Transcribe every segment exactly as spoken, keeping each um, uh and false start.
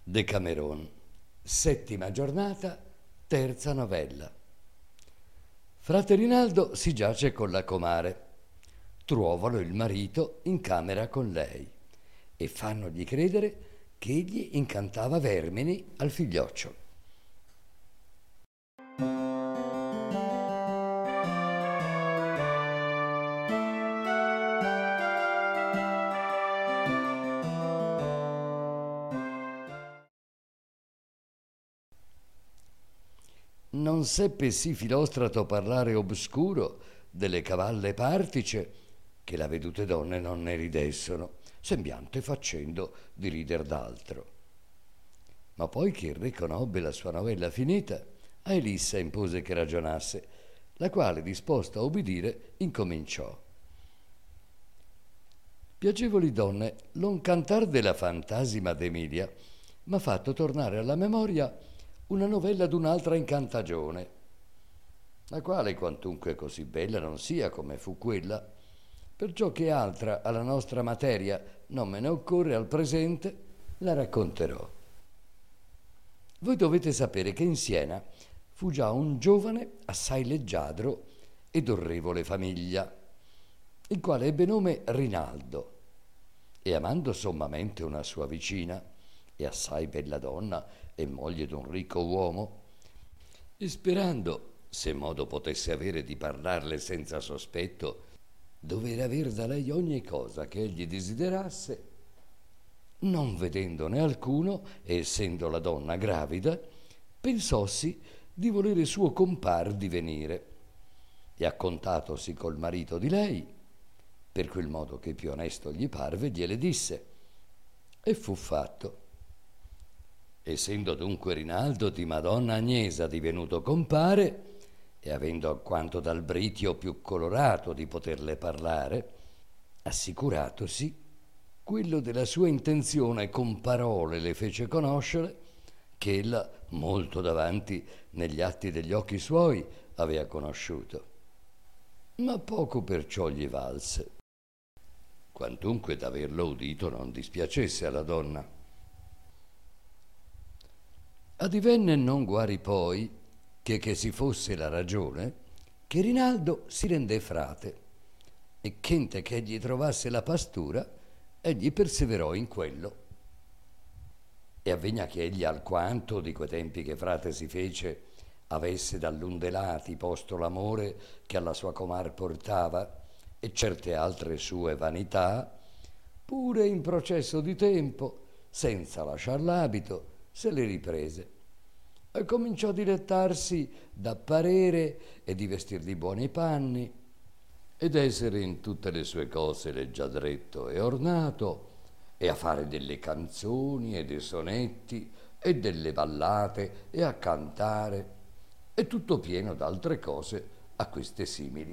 Decameron, settima giornata, terza novella. Frate Rinaldo si giace con la comare. Trovano il marito in camera con lei e fannogli credere che egli incantava vermini al figlioccio. Non seppe sì Filostrato parlare obscuro delle cavalle partice che la vedute donne non ne ridessero, sembiante facendo di rider d'altro. Ma poi che il re conobbe la sua novella finita, a Elissa impose che ragionasse, la quale, disposta a ubbidire, incominciò. Piacevoli donne, l'on cantar della fantasima d'Emilia m'ha fatto tornare alla memoria una novella d'un'altra incantagione, la quale quantunque così bella non sia come fu quella, perciò che altra alla nostra materia non me ne occorre al presente, la racconterò. Voi dovete sapere che in Siena fu già un giovane assai leggiadro ed orrevole famiglia, il quale ebbe nome Rinaldo, e amando sommamente una sua vicina, e assai bella donna e moglie d'un ricco uomo, e sperando, se modo potesse avere di parlarle senza sospetto, dover aver da lei ogni cosa che egli desiderasse, non vedendone alcuno, e essendo la donna gravida, pensossi di volere suo compar divenire, e accontatosi col marito di lei, per quel modo che più onesto gli parve, gliele disse, e fu fatto. Essendo dunque Rinaldo di Madonna Agnesa divenuto compare, e avendo alquanto dal britio più colorato di poterle parlare, assicuratosi quello della sua intenzione con parole le fece conoscere che ella molto davanti negli atti degli occhi suoi avea conosciuto. Ma poco perciò gli valse, quantunque d'averlo udito non dispiacesse alla donna. Adivenne non guari poi, che che si fosse la ragione, che Rinaldo si rendé frate, e chente che egli trovasse la pastura, egli perseverò in quello. E avvegna che egli alquanto di quei tempi che frate si fece avesse dall'undelati posto l'amore che alla sua comar portava e certe altre sue vanità, pure in processo di tempo, senza lasciar l'abito, se le riprese e cominciò a dilettarsi d'apparere e di vestir di buoni panni ed essere in tutte le sue cose leggiadretto e ornato e a fare delle canzoni e dei sonetti e delle ballate e a cantare e tutto pieno d'altre cose a queste simili.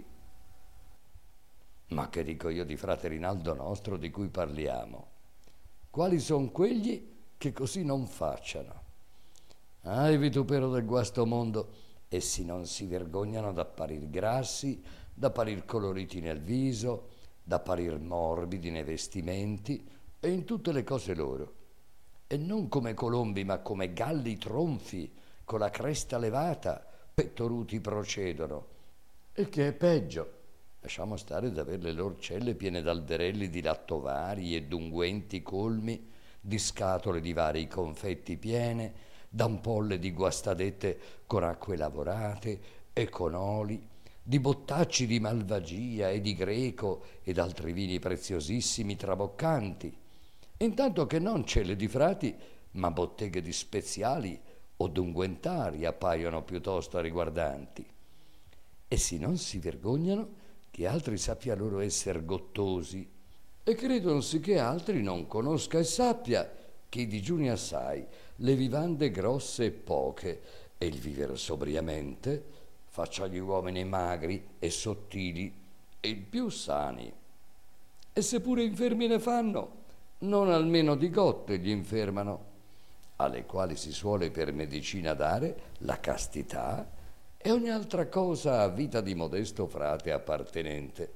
Ma che dico io di frate Rinaldo nostro di cui parliamo? Quali son quegli che così non facciano? Ah, il vitupero del guasto mondo, essi non si vergognano d'apparir grassi, d'apparir coloriti nel viso, d'apparir morbidi nei vestimenti e in tutte le cose loro, e non come colombi ma come galli tronfi con la cresta levata, pettoruti procedono, e che è peggio, lasciamo stare d'aver le loro celle piene d'alberelli di lattovari e d'unguenti colmi, di scatole di vari confetti piene, d'ampolle di guastadette con acque lavorate e con oli, di bottacci di malvagia e di greco ed altri vini preziosissimi traboccanti, intanto che non celle di frati, ma botteghe di speziali o d'unguentari appaiono piuttosto riguardanti. Essi non si vergognano che altri sappia loro esser gottosi, e credonsi che altri non conosca e sappia che i digiuni assai, le vivande grosse e poche, e il vivere sobriamente, faccia gli uomini magri e sottili e il più sani. E se pure infermi ne fanno, non almeno di gotte gli infermano, alle quali si suole per medicina dare la castità e ogni altra cosa a vita di modesto frate appartenente.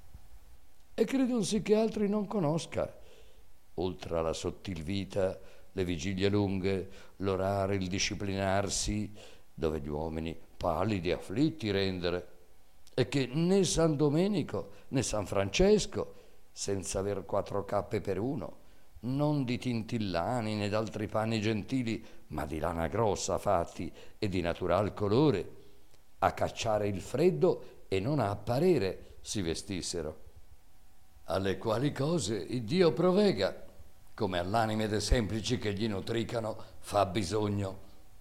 E credonsi che altri non conosca, oltre alla sottil vita, le vigilie lunghe, l'orare, il disciplinarsi, dove gli uomini pallidi e afflitti rendere, e che né San Domenico né San Francesco, senza aver quattro cappe per uno, non di tintillani né d'altri panni gentili, ma di lana grossa fatti e di natural colore, a cacciare il freddo e non a apparere si vestissero. Alle quali cose il Dio provega, come all'anime de semplici che gli nutricano fa bisogno.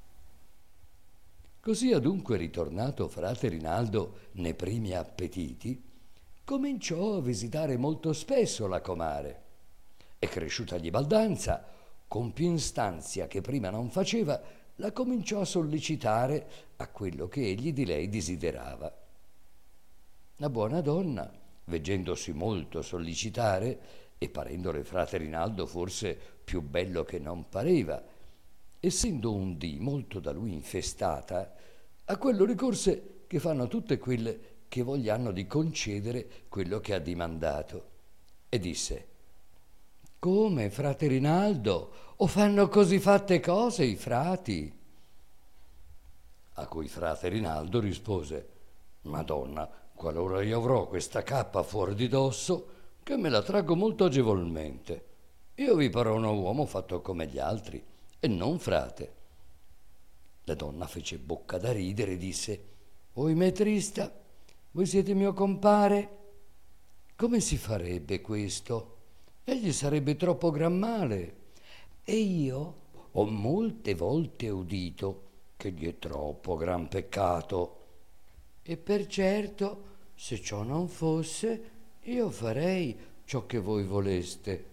Così adunque ritornato frate Rinaldo ne primi appetiti, cominciò a visitare molto spesso la comare, e cresciutagli baldanza, con più instanzia che prima non faceva, la cominciò a sollecitare a quello che egli di lei desiderava. La buona donna, veggendosi molto sollecitare, e parendole frate Rinaldo forse più bello che non pareva, essendo un dì molto da lui infestata, a quello ricorse che fanno tutte quelle che vogliano di concedere quello che ha dimandato, e disse: come, frate Rinaldo, o fanno così fatte cose i frati? A cui frate Rinaldo rispose: Madonna, qualora io avrò questa cappa fuori di dosso, che me la traggo molto agevolmente, io vi parò uno uomo fatto come gli altri, e non frate. La donna fece bocca da ridere e disse: oimè trista, voi siete mio compare? Come si farebbe questo? Egli sarebbe troppo gran male. E io ho molte volte udito che gli è troppo gran peccato. E per certo, se ciò non fosse, io farei ciò che voi voleste.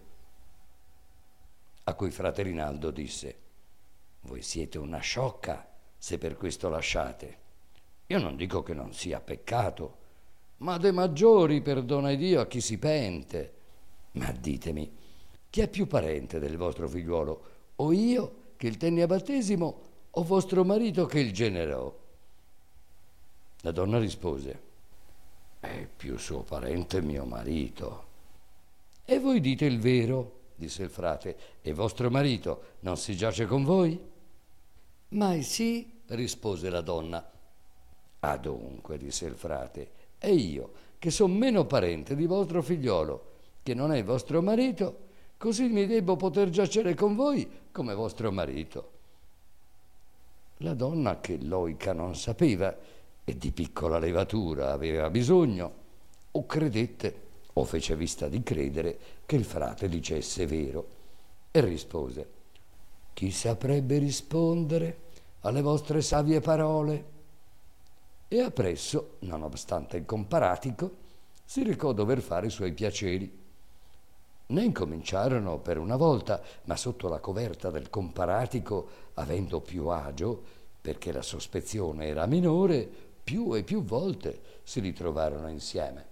A cui frate Rinaldo disse: voi siete una sciocca se per questo lasciate. Io non dico che non sia peccato, ma de maggiori perdona Dio a chi si pente. Ma ditemi, chi è più parente del vostro figliuolo, o io che il tenni a battesimo, o vostro marito che il generò? La donna rispose: è più suo parente mio marito. E voi dite il vero, disse il frate, e vostro marito non si giace con voi? Ma sì, rispose la donna. Adunque, disse il frate, e io, che son meno parente di vostro figliolo, che non è vostro marito, così mi debbo poter giacere con voi come vostro marito. La donna, che loica non sapeva e di piccola levatura aveva bisogno, o credette o fece vista di credere che il frate dicesse vero, e rispose: chi saprebbe rispondere alle vostre savie parole? E appresso, nonostante il comparatico, si recò dover fare i suoi piaceri. Ne incominciarono per una volta, ma sotto la coverta del comparatico, avendo più agio, perché la sospezione era minore, più e più volte si ritrovarono insieme.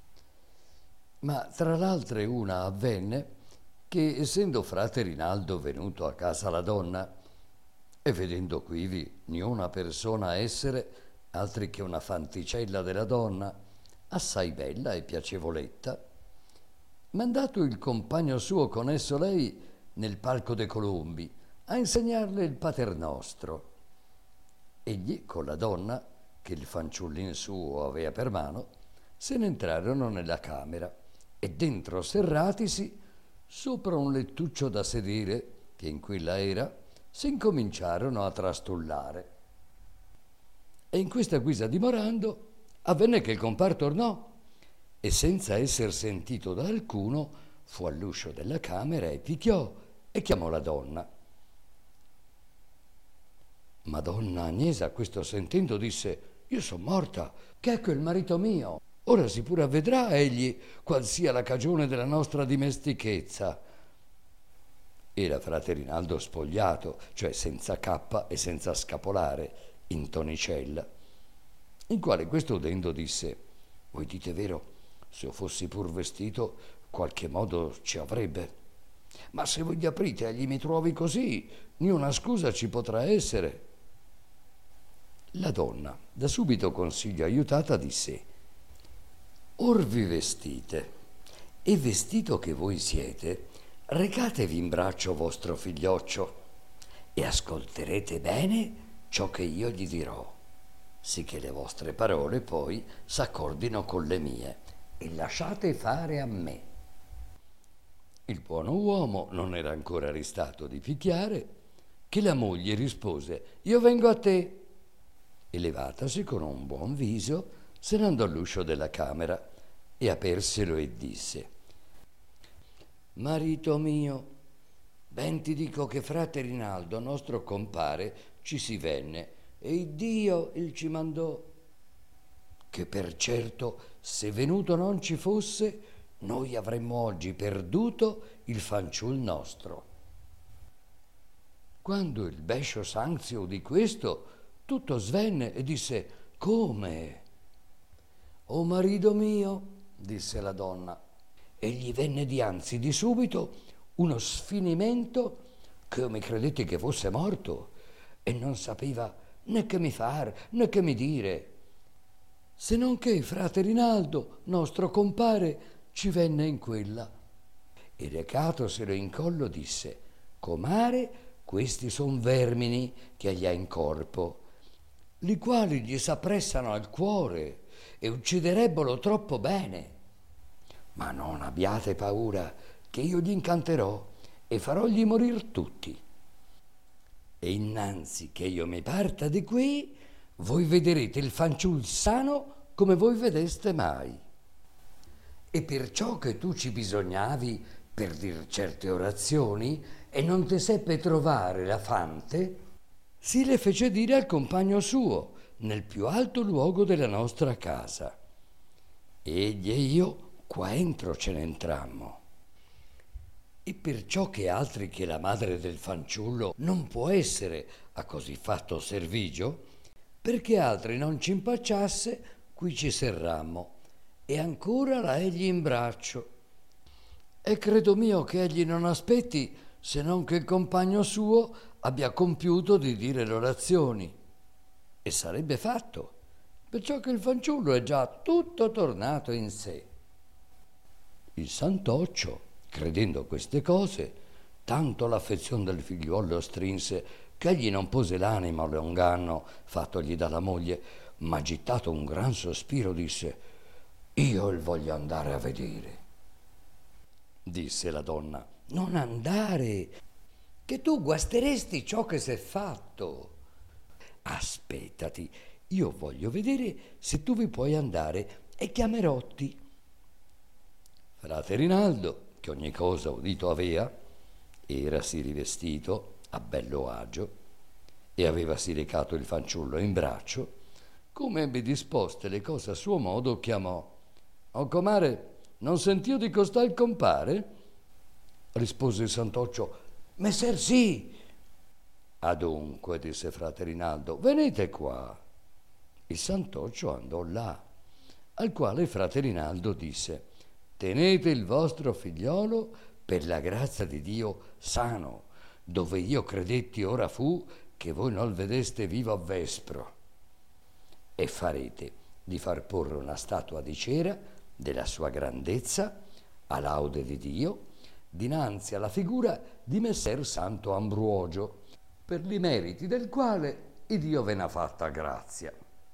Ma tra l'altre una avvenne che, essendo frate Rinaldo venuto a casa la donna, e vedendo quivi niuna persona essere, altri che una fanticella della donna, assai bella e piacevoletta, mandato il compagno suo con esso lei nel palco de Colombi a insegnarle il paternostro. Egli con la donna, che il fanciullin suo avea per mano, se ne entrarono nella camera e dentro serratisi, sopra un lettuccio da sedere che in quella era, si incominciarono a trastullare. E in questa guisa dimorando, avvenne che il compar tornò e senza esser sentito da alcuno fu all'uscio della camera e picchiò e chiamò la donna. Madonna Agnesa, questo sentendo, disse: io son morta, che ecco il marito mio. Ora si pure avvedrà egli qual sia la cagione della nostra dimestichezza. Era frate Rinaldo spogliato, cioè senza cappa e senza scapolare, in tonicella. Il quale questo udendo disse: voi dite vero, se io fossi pur vestito qualche modo ci avrebbe, ma se voi gli aprite e gli mi trovi così, niuna scusa ci potrà essere. La donna, da subito consiglio aiutata, disse: or vi vestite, e vestito che voi siete, recatevi in braccio vostro figlioccio e ascolterete bene ciò che io gli dirò, sicché le vostre parole poi s'accordino con le mie, e lasciate fare a me. Il buono uomo non era ancora ristato di picchiare, che la moglie rispose: io vengo a te. E levatasi con un buon viso, se ne andò all'uscio della camera e aperselo e disse: marito mio, ben ti dico che frate Rinaldo, nostro compare, ci si venne, e Dio il ci mandò, che per certo se venuto non ci fosse, noi avremmo oggi perduto il fanciul nostro. Quando il bescio Sanzio udì questo, tutto svenne e disse: come? O marito mio, disse la donna, e gli venne dianzi di subito uno sfinimento che mi credette che fosse morto e non sapeva né che mi far né che mi dire, se non che frate Rinaldo, nostro compare, ci venne in quella, e recatoselo in collo disse: comare, questi son vermini che gli ha in corpo, li quali gli s'appressano al cuore e ucciderebbero troppo bene. Ma non abbiate paura, che io gli incanterò e farògli morir tutti. E innanzi che io mi parta di qui, voi vedrete il fanciul sano come voi vedeste mai. E perciò che tu ci bisognavi per dir certe orazioni e non te seppe trovare la fante, si le fece dire al compagno suo nel più alto luogo della nostra casa. Egli e io qua entro ce ne entrammo. E perciò che altri che la madre del fanciullo non può essere a così fatto servigio, perché altri non ci impacciasse, qui ci serrammo, e ancora la egli in braccio. E credo mio che egli non aspetti se non che il compagno suo abbia compiuto di dire le orazioni. E sarebbe fatto, perciò che il fanciullo è già tutto tornato in sé. Il santoccio, credendo queste cose, tanto l'affezione del figliuolo strinse che egli non pose l'anima all'inganno fattogli dalla moglie, ma gittato un gran sospiro disse: io il voglio andare a vedere. Disse la donna: non andare, che tu guasteresti ciò che s'è fatto. Aspettati, io voglio vedere se tu vi puoi andare e chiamerotti. Frate Rinaldo, che ogni cosa udito avea, erasi rivestito a bello agio e avevasi recato il fanciullo in braccio, come ebbe disposte le cose a suo modo, chiamò: o comare, non sentio di costal compare? Rispose il santoccio: messer sì. Adunque, disse frate Rinaldo, venite qua. Il santoccio andò là, al quale frate Rinaldo disse: tenete il vostro figliolo per la grazia di Dio sano, dove io credetti ora fu che voi non vedeste vivo a vespro, e farete di far porre una statua di cera della sua grandezza a laude di Dio dinanzi alla figura di messer Santo Ambrogio, per li meriti del quale il Dio ve n'ha fatta grazia.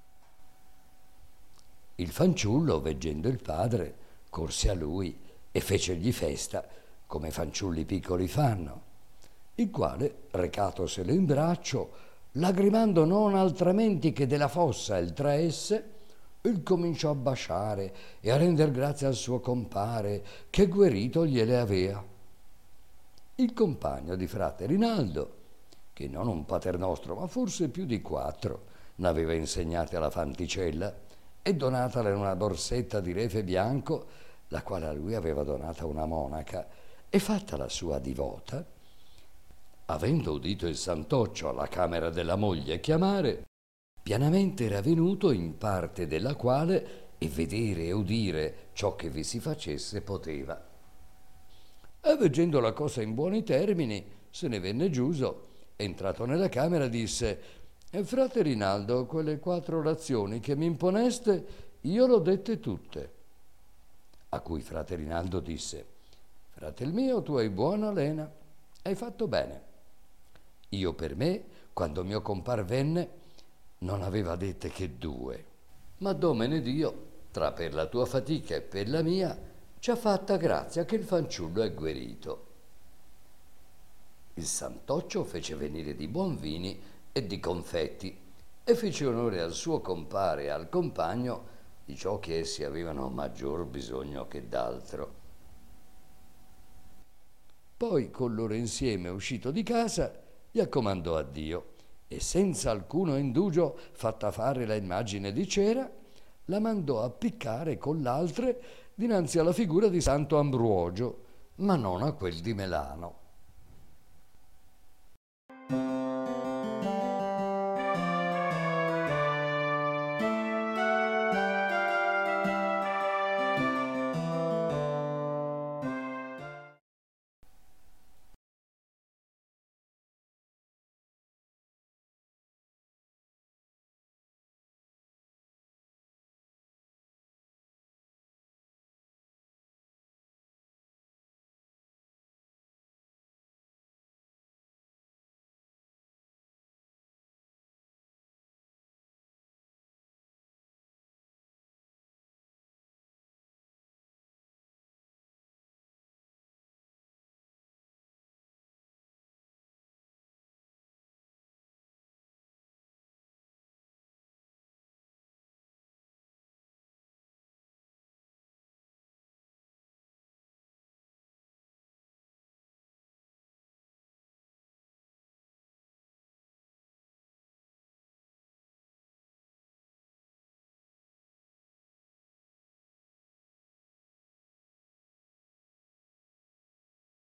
Il fanciullo, veggendo il padre, corse a lui e fecegli festa, come fanciulli piccoli fanno, il quale, recatoselo in braccio, lagrimando non altrimenti che della fossa il traesse, il cominciò a basciare e a render grazie al suo compare, che guerito gliele avea. Il compagno di frate Rinaldo, che non un paternostro, ma forse più di quattro, n'aveva insegnate alla fanticella e donatale una dorsetta di refe bianco, la quale a lui aveva donata una monaca, e fatta la sua divota, avendo udito il santoccio alla camera della moglie chiamare, pianamente era venuto in parte della quale e vedere e udire ciò che vi si facesse poteva. E veggendo la cosa in buoni termini, se ne venne giuso, entrato nella camera disse: e frate Rinaldo, quelle quattro orazioni che mi imponeste, io l'ho dette tutte. A cui frate Rinaldo disse: Fratel mio, tu hai buona lena, hai fatto bene. Io per me, quando mio compar venne, non aveva dette che due. Ma domene Dio, tra per la tua fatica e per la mia, ci ha fatta grazia che il fanciullo è guarito. Il Santoccio fece venire di buon vini e di confetti e fece onore al suo compare e al compagno di ciò che essi avevano maggior bisogno che d'altro. Poi con loro insieme uscito di casa gli accomandò a Dio e senza alcuno indugio, fatta fare la immagine di cera, la mandò appiccare con l'altre dinanzi alla figura di Santo Ambrogio, ma non a quel di Melano.